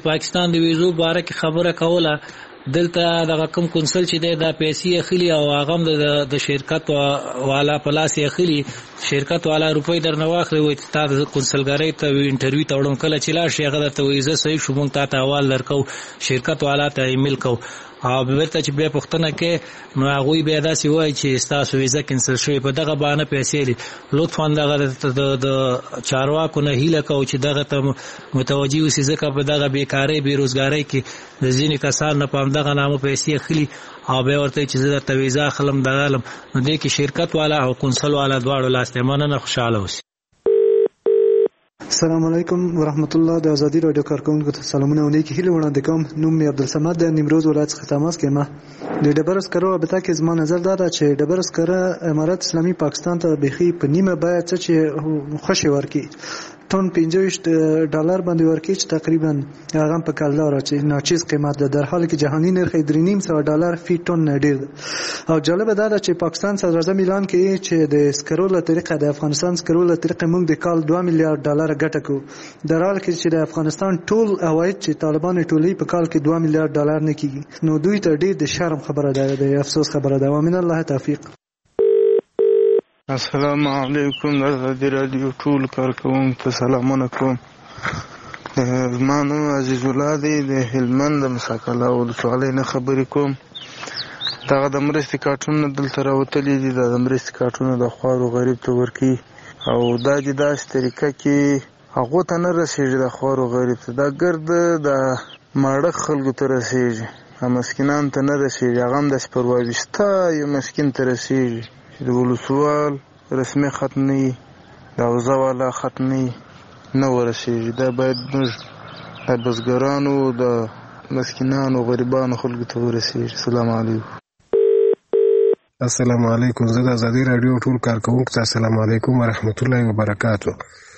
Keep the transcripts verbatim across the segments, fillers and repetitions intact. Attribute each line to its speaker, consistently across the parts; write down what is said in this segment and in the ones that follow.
Speaker 1: پاکستان د ویزو باره کې خبره کوله، دلته د کوم کنسل چې د پیسې اخلي او هغه د شرکت والا پلاس اخلي، شرکت والا روپۍ درنه واخلي، وایي تا د کنسلګرۍ ته انټرویو ته وړم، کله چې لاړ شي هغه درته وایي زه صحیح شو، موږ تا ته حوال درکو، شرکت والا ته ایمیل کو، او بیرته چې بیا پوښتنه کې نو هغوی بیا داسې وایي چې ستاسو ویزه کینسل شوې، په دغه بهانه پیسې دي. لطفا دغه د چارواکو نه هیله کوو چې دغه ته متوجه اوسي، ځکه په دغه بیکارۍ بېروزګارۍ کې د ځینې کسان نه په همدغه نامه پیسې اخلي او بیا ورته چې زه درته ویزه اخلم دغه علم، نو دې کې شرکت والا او کنسل والا دواړو لاس دی. مننه، خوشحاله اوسئ.
Speaker 2: السلام علیکم ورحمت الله. د ازادي رادیو کارکونکو ته سلامونه او نیکی هیله وړاندې کوم. نوم مې عبدالصمد د نیمروز ولایت څخه تماس کوم. د ډبرو سکرو رابطه کې زما نظر دا ده چې ډبرو سکره امارات اسلامي پاکستان ته بيخي په نیمه بیه څه چې خوشي ورکي ټون پنځه ویشت ډالر باندې ورکي، چې تقریبا هغه په کلدار چې ناچیز قیمت ده، در حالی کې جهاني نرخ یې درې نیم سوه ډالر فی ټون نه ډیر ده. او جالب دا ده چې پاکستان صدر اعظم اعلان کوي چې د سکرو له طریقه د افغانستان سکرو له طریقه موږ د کال دوه میلیارډ ډالر ګټه کوو، در حال کې چې د افغانستان ټول عواید چې طالبان ټولې په کال کې دوه میلیارډ ډالر نه کیږي. نو دوی ته ډیر د شرم خبره ده، د افسوس خبره ده. ومن الله توفیق.
Speaker 3: السلام علیکم. د ازادي رادیو ټول کارکوونکو ته سلامونه کوم. زما نوم عزیز الله دی، د هلمند د مساکله ولسوالۍ نه خبرې کوم. دغه د مرستې کارټونه دلته راوتلي دي، د مرستې کارټونه د خوارو غریب ته ورکي، او دا د داسې طریقه کې هغو ته نه رسېږي، د خوارو غریب ته دا ګرد د ماړه خلکو ته رسېږي، مسکینانو ته نه رسېږي. هغه هم داسې پرواویسته یو مسکین ته رسېږي چې د ولسوال رسمي خط نه وي، د حوزه والا خط نه وي، نه ورسېږي. دا باید موږ د بزګرانو د مسکینانو غریبانو خلکو ته ورسېږي. السلام علیکم.
Speaker 4: السلام علیکم. زه د ازادي راډیو ټول کارکوونکو ته السلام علیکم ورحمت الله وبرکاتو.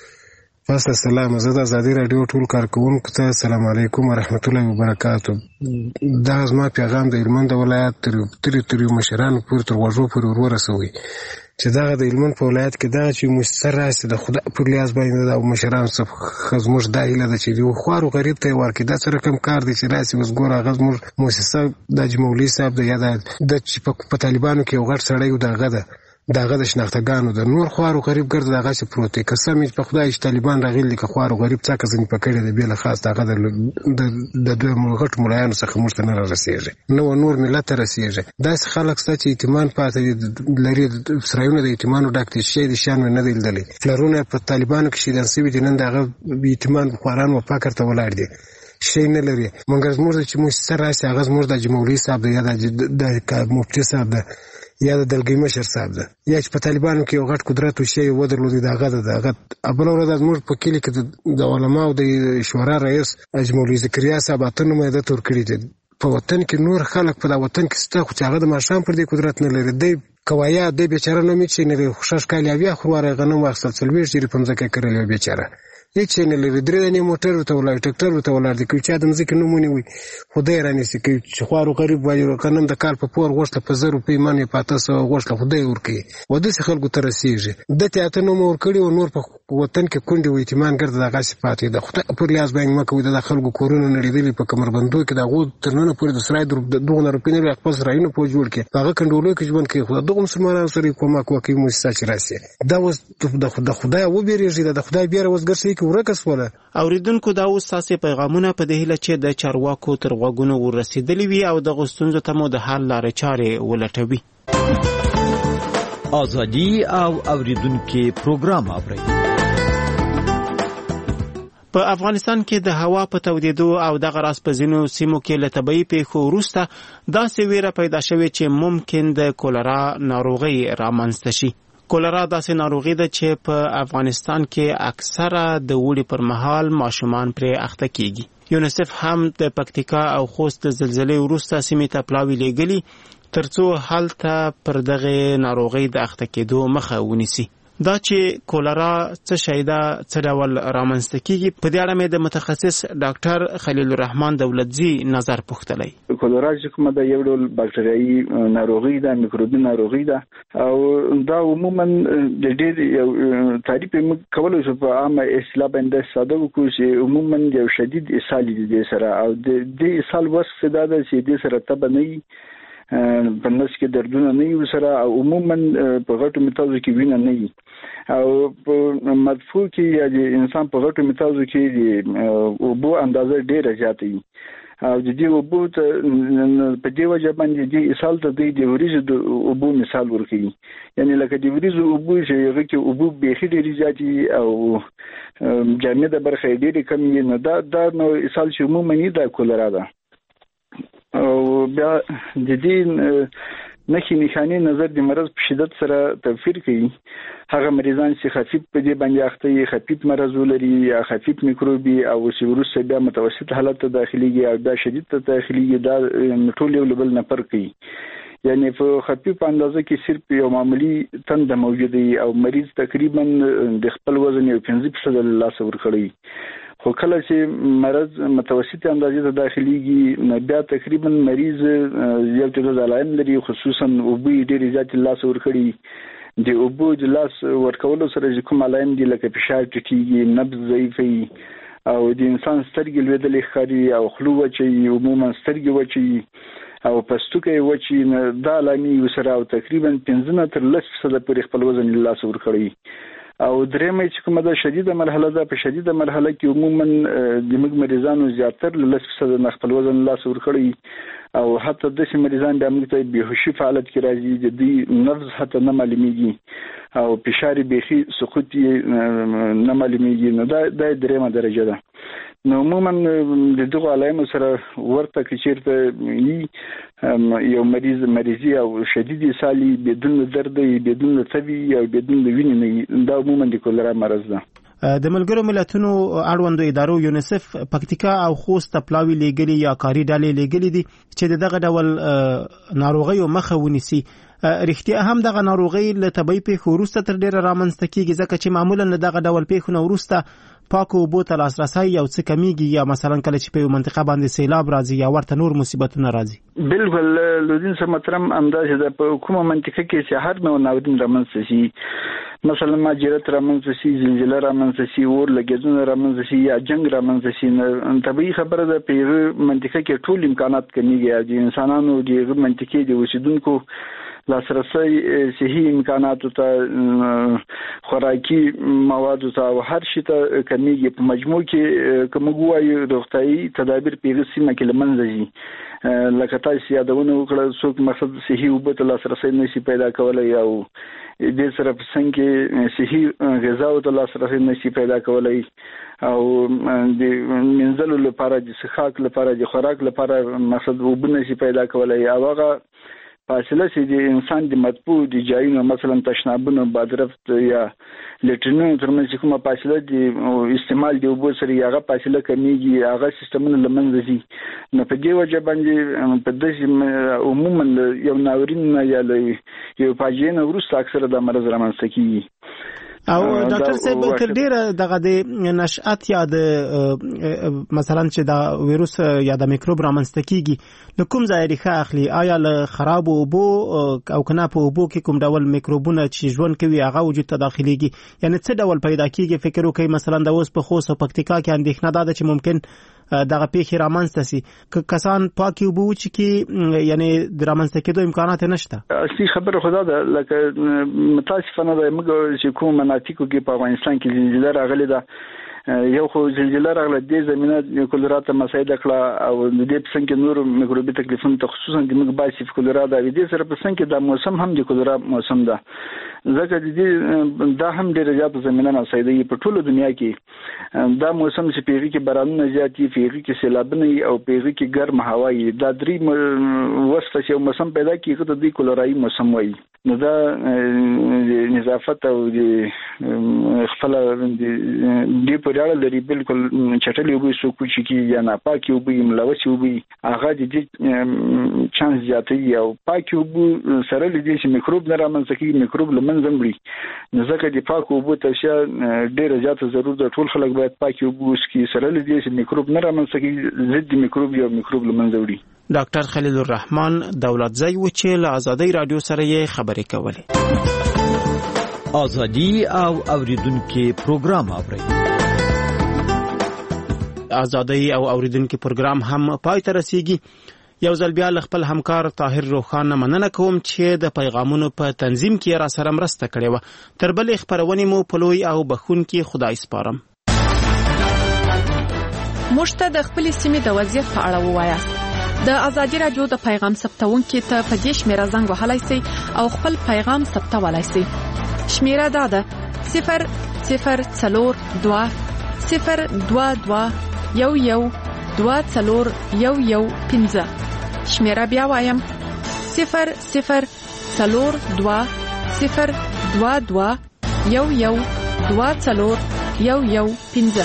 Speaker 4: پس السلام. زه د ازادي راډیو ټول کارکوونکو ته السلام علیکم ورحمت الله وبرکاتو. دا زما پیغام د هلمند ولایت تر تر تر مشرانو پورې تر غوږو پورې ور ورسوي چې دغه د هلمند په ولایت کې دغه چې مؤسسه راسي د خدای پر لیاز باندې د مشرانو څخه زموږ دا هیله ده چې د خوارو غریب ته ورکړي. دا څه رقم کار دی چې راسي اوس ګوره هغه زموږ مؤسسه د حاجي مولوي صاحب د یا د چې په طالبانو کې یو غټ سړی و، دغه ده دغه د شناختګانو د نور خوارو غریب ګرد دغه چې پروت دی. قسم چې په خدای چې طالبان راغلي که خوارو غریب څه کزنی پکړي دی بل خاص دغه د د دوه غټ ملایانو څخه موږ ته نه رسیږي، نو نور ملت ته رسیږي. داس خلک چې ایتمان پاتې لري، اسرائیل د ایتمانو ډاکټر شي د شان نه دی لیدلی، فلرونه په طالبانو کې شیدان سوي دي، نن دغه ایتمان خواران و پاکر ته ولاړ دي، شي نه لري. مونږ زموږ چې موږ سره راسي هغه زموږ د جمهوریت صاحب یا د مفتي صاحب ده یا د دلګي مشر صاحب ده، یا چې په طالبانو کې یو غټ قدرت وشي و درلودي دغه ده دغه ابل ورځ زموږ په کلی کې د علماو د شورا رئیس اجمل ذکریا صاحب اتنه مې د تور کړی دي. په وطن کې نور خلک په دا وطن کې ستا خو چې هغه د ماشام پر دې قدرت نه لري، دی کوایا دی بیچاره نه میچې نه خوشاش کالی بیا خواره غنم واخصل څلويش دی په مزه کې کړل بیچاره هیڅ نه لري، درې نه موټر ته ولای ټریکټر ته ولار دي کوي چې ادم ځکه نمونه وي خدای راني سي کوي چې خوارو غریب وایي کنن د کال په پور غوښته په زر روپۍ مانه پاته سو غوښته خدای ورکي و د څه خلکو تر رسیږي د ته ته نو مور کړی او نور په وطن کې کونډي وي ایتمان ګرځي دغه صفات د خدای په لیاز باندې مکو د خلکو کورونه نړیدلې په کمربندو کې د غو ترنه پورې د سرای دغه روپۍ نه خپل سراینو په جوړ کې هغه کندولو کې ژوند کې خدای دغه مسلمانانو سره کومه کوي مؤسسه چې راسي دا اوس د خدای و بیرېږي د خدای بیره وسګرسي کې ورکس ولا
Speaker 5: اوریدونکو دا اوس تاسو پیغامونه په دې هیله چې د چارواکو تر غوږونو ورسېدلې وي او د غوښتنو ته مو د حل لارې چارې ولټوي.
Speaker 6: ازادي او اوریدونکو پروګرام اوري.
Speaker 5: په افغانستان کې د هوا په تودېدو او د غراس په ځینو سیمو کې له طبیعي پیښو وروسته داسې ویره پیدا شوې چې ممکن د کولرا ناروغي رامنځته شي. کولرا داسې ناروغي ده چې په افغانستان کې اکثره د وړي پر مهال ماشومان پرې اخته کیږي. یونیسف هم د پکتیکا او خوست د زلزلې وروسته سیمې ته پلاوي لېږلي ترڅو هلته پر دغه ناروغي د اخته کېدو مخه ونیسي. دا چې کولرا څه شی ده څه ډول رامنځته کیږي په دې اړه مې د متخصص ډاکټر خلیل الرحمن دولتزی نظر پوښتلی.
Speaker 7: کولرا چې کومه ده یو ډول باکټریایي ناروغي ده، میکروبي ناروغي ده او دا عموما د ډېر یو تعریف موږ کولای شو په عامه اصطلاح باندې ساده وکړو چې عموما یو شدید اسهال دي سره او د دې اسهال وصف دا ده چې د سره تب نه په نس کې دردونه نه وي سره او عموما په غټو میتازو کې وینه نه وي او په مدفوع کې یا د انسان په غټو میتازو کې د اوبو اندازه ډیره زیاته وي او د دې اوبو ته په دې وجه باندې د اسهال ته د وریځو د اوبو مثال ورکوي، یعنی لکه د وریځو اوبو چې هغه کې اوبو بېخي ډېرې زیاتې او جامده برخه ډېرې کمې نه دا دا نو اسهال چې عموما دا کولرا ده. او بیا د دې نښې نښانې نظر د مرض په شدت سره توپیر کوي. هغه مریضان چې خفیف په دې باندې اخته یې خفیف مرض ولري یا خفیف میکروبي او چې وروسته بیا متوسط حالت ته داخليږي او بیا شدید ته داخليږي دا ټول یو بل نه فرق کوي. یعنی په خفیف اندازه کې صرف یو معمولی تنده موجوده وي او مریض تقریبا د خپل وزن یو پنځه فیصد له لاسه ورکړي. خو کله چې مرض متوسط اندازې ته داخليږي بیا تقریبا مریض یو څه علائم لري، خصوصا اوبو ډېرې زیاتې لاس ورکړي. د اوبو د لاس ورکولو سره کوم علائم دي لکه فشار ټیټیږي، نبض ضعیفي او د انسان سترګې لوېدلې ښکاري او خولو وچي، عموما سترګې وچي او پستوکي وچي، دا علامې سره او تقریبا پنځه نه تر لس فیصده پورې خپل وزن له لاس ورکړي. او درېمه چې کومه ده شدیده مرحله ده، په شدیده مرحله کې عموما د موږ مریضانو زیاتر له لس فیصده نه خپل وزن لاس ورکړي او حتی داسې مریضان بیا موږ ته بېهوشي په حالت کې راځي، د دوی نبض حتی نه معلومیږي او فشار بیخي سقوط یې نه معلومیږي. نو دا دا درېمه درجه ده. نو عموما د دغه علایمو سره ورته کې چیرته یو مریض مریضي او شدید اسهال بدون درد بدون تبي او بدون وینې دا عموما د کولرا مرض ده.
Speaker 5: د ملګرو ملتونو اړوندو ادارو یونیسف پکتیکا او خوست پلاوی لګلي یا کاری ډالې لګلي دي چې دغه ډول ناروغیو مخه ونیسي. رښتیا هم دغه ناروغي له طبي پیښو وروسته تر ډیره رامنځته کیږي ځکه چې معمولا دغه ډول پیښو نه وروسته پاکو اوبو ته لاسرسی یو څه کمیږي یا مثلا کله چې په یو منطقه باندې سیلاب راځي یا ورته نور مصیبتونه راځي.
Speaker 7: بالکل لودین سم محترم انداز ده په کومه منطقه کې چې هر نوع ناورین رامنځته شي، مثلا ماجرت رامنځته شي، زلزله رامنځته شي، اور لګیدونه رامنځته شي یا جنگ رامنځته شي، طبيعي خبره ده په یوه منطقه کې ټول امکانات کمیږي د انسانانو د منطقې د اوسیدونکو لاسرسی صحي امکاناتو ته، خوراکي موادو ته او هر شي ته کمیږي. په مجموع کې کوم غوايي روغتيایي تدابیر په سیمه کې لمنځه ځي، لکه تاسو یادونه وکړه څوک مقصد صحي اوبو ته لاسرسی نشي پیدا کولای او د سره په څنګه صحي غذا او ته لاسرسی نشي پیدا کولای او د منځلو لپاره د څښاک لپاره د خوراک لپاره مقصد اوبو نشي پیدا کولای او هغه فاصله چې د انسان د مطبوع د جایونو مثلا تشنابونو بادرفت یا لټرینونو ترمنځ کومه فاصله د استعمال د اوبو سره هغه فاصله کمیږي، هغه سیستمونه لمنځه ځي. نو په دې وجه باندې په داسې عموما یو ناورین یا یو فاجعه نه وروسته اکثره د مرض رامنځته کیږي.
Speaker 5: او ډاکټر صاحب تر ډیره دغه د نشأت یا د مثلا چې دا ویروس یا د میکروب رامنځته کیږي له کوم ځای ریښه اخلي؟ آیا له خراب اوبو او کنه په اوبو کې کوم ډول میکروبونه چې ژوند کوي هغه وجود ته داخليږي؟ یعنی څه ډول پیدا کیږي؟ فکر وکړئ مثلا د اوس په خوست او پکتیکا کې اندېښنه ده چې ممکن دغه پیښې رامنځته سي، که کسان پاکي اوبه وچي کې یعنی د رامنځته کېدو امکانات نشته.
Speaker 7: اصلي خبره خدا ده لکه متاسفانه د موږ چې کوم مناطقو کې په افغانستان کې زلزلې راغلي ده، یو خو زلزلې راغله د زمينه کولرا ته مساعده کړه او د دې په څنګه نور میکروبي تکلیفونه ته خصوصا د موږ باسي کولرا د دې سره په څنګه د موسم هم د کولرا موسم ده، ځکه د دې دا هم ډېر زیات زمينه مساعده په ټوله دنیا کې دا موسم چې پیږي کې بارانونه زیات دي، پیږي کې سیلابونه او پیږي کې ګرم هوا وي، دا درې وسته چې موسم پیدا کیږي ته د کولرایي موسم وایي. نو دا نظافت او د خپل د پورې اړه لري. بالکل چټلې اوبه څوک چې کی یا نه پاکي اوبه ملوث اوبه هغه د دې چانس زیاتوي او پاکي اوبه سره لدې چې میکروب نه رامنځته کیږي، میکروب لمنځه وړي. نو ځکه د پاکو اوبو توصیه ډیره زیاته ضرورت ده. ټول خلک باید پاکي اوبه وڅښي سره لدې چې میکروب نه رامنځته کیږي، ضد میکروب یا میکروب لمنځه وړي.
Speaker 5: ډاکټر خلیل الرحمن دولتزی و چې له آزادۍ رادیو سره یې خبرې کولې.
Speaker 6: ازادي او اوریدونکو پروګرام اوري.
Speaker 5: ازادۍ او اوریدونکو پروګرام هم پای ته رسیږي. یو ځل بیا خپل همکار طاهر روخان مننه کوم چې د پیغامونو په تنظیم کې را سره مرسته کړې و. تر بلې خبرونه مو په لوی او بخونکي خدای سپارم.
Speaker 8: مشته د خپل سیمې د وضعیت په اړه ووایاست. د ازادي رادیو د پیغام ثبتونکو ته په دې شمیره زنګ وهلای شئ او خپل پیغام ثبتولای شئ. شمیره دا ده صفر صفر څلور دوه صفر دوه دوه یو یو دوه څلور یو یو پنځه. شمیره بیا وایم صفر صفر څلور دوه صفر دوه دوه یو یو دوه څلور یو یو پنځه.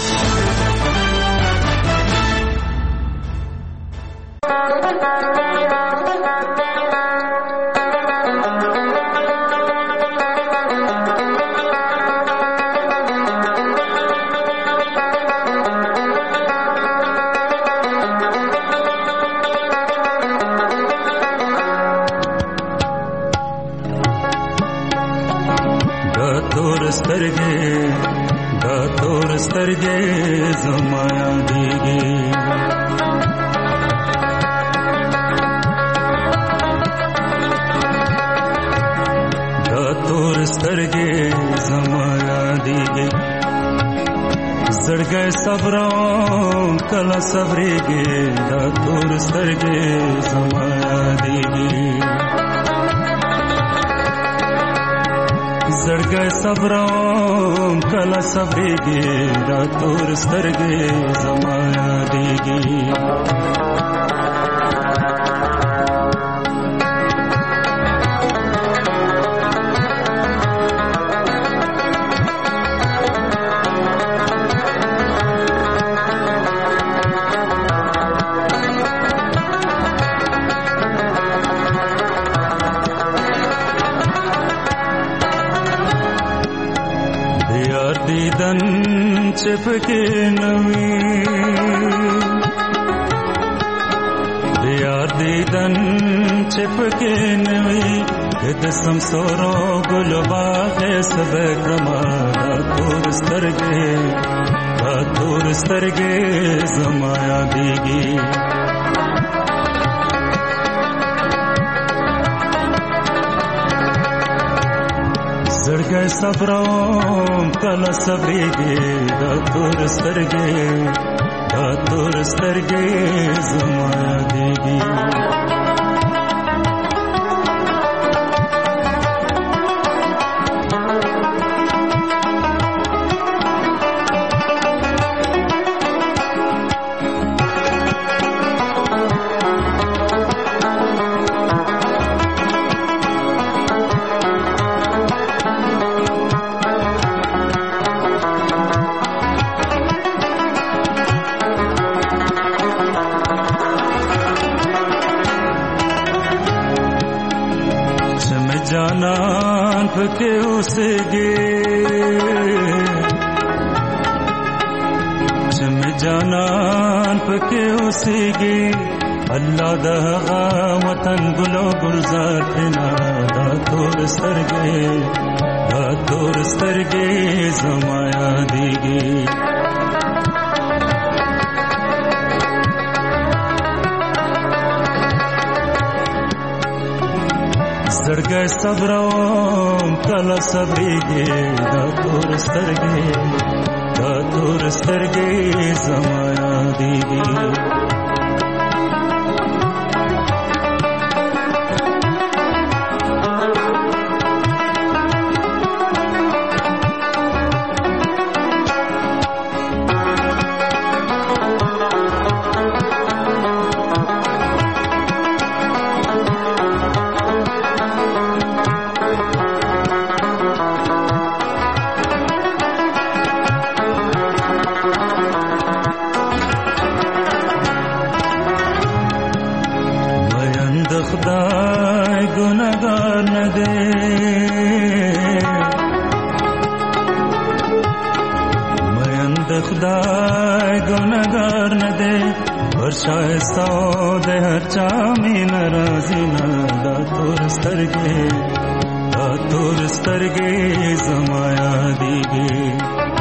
Speaker 9: صبرېږي دا تور سترګې زما یادېږي زړګی صبروم کله صبرېږي دا تور سترګې زما یادېږي چپکے نوی دیار دیدن چپکے نوی گد سمسورو گل باغ سبکرما دا تور سترگے دا تور سترگے زمایا دیگی زړګی صبروم کله صبرېږي دا تور سترګې دا تور سترګې زما یادېږي جانان پکې اوسېږي چې مې جانان پکې اوسېږي الله د هغه وطن ګلو ګلزار تینا دا تور سترګې دا تور سترګې زما یادېږي زړګی صبروم کله صبرېږي دا تور سترګې دا تور سترګې زما یادېږي شایسته د هر چا مې ناراضي نه دا تور سترګې دا تور سترګې زما یادېږي